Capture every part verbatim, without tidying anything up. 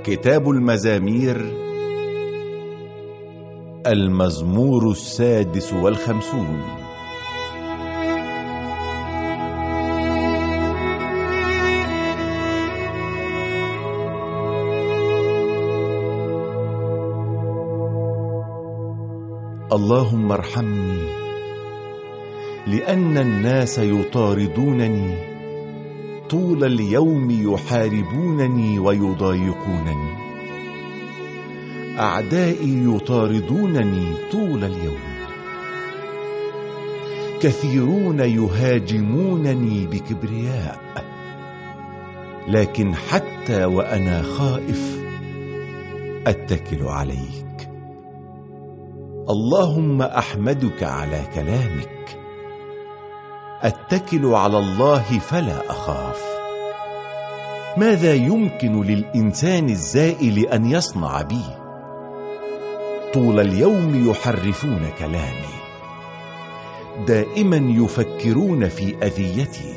كتاب المزامير، المزمور السادس والخمسون. اللهم ارحمني، لأن الناس يطاردونني طول اليوم، يحاربونني ويضايقونني. أعدائي يطاردونني طول اليوم، كثيرون يهاجمونني بكبرياء. لكن حتى وأنا خائف أتكل عليك. اللهم أحمدك على كلامك، أتكل على الله فلا أخاف. ماذا يمكن للإنسان الزائل أن يصنع بي؟ طول اليوم يحرفون كلامي، دائما يفكرون في أذيتي.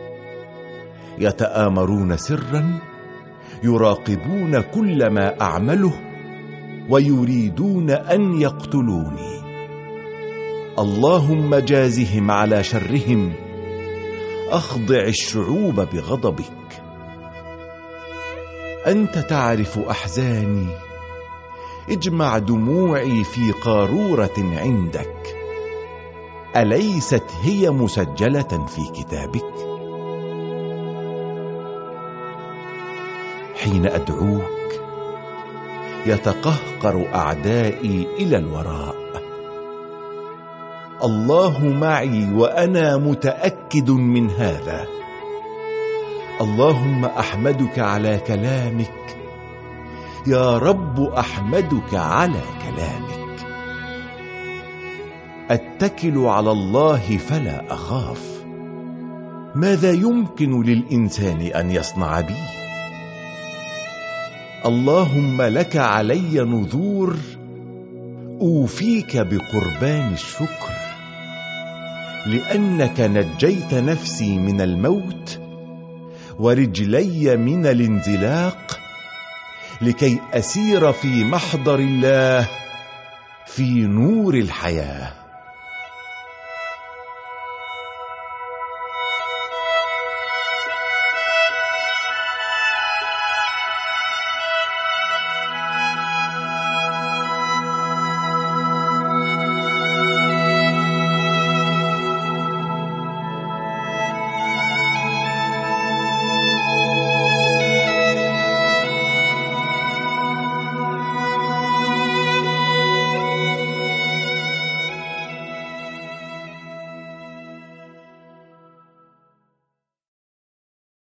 يتآمرون سرا، يراقبون كل ما أعمله، ويريدون أن يقتلوني. اللهم جازهم على شرهم، أخضع الشعوب بغضبك. أنت تعرف أحزاني، اجمع دموعي في قارورة عندك. أليست هي مسجلة في كتابك؟ حين أدعوك يتقهقر أعدائي إلى الوراء. الله معي وأنا متأكد من هذا. اللهم أحمدك على كلامك، يا رب أحمدك على كلامك. أتكل على الله فلا أخاف. ماذا يمكن للإنسان أن يصنع بي؟ اللهم لك علي نذور، أوفيك بقربان الشكر. لأنك نجيت نفسي من الموت، ورجلي من الانزلاق، لكي أسير في محضر الله في نور الحياة.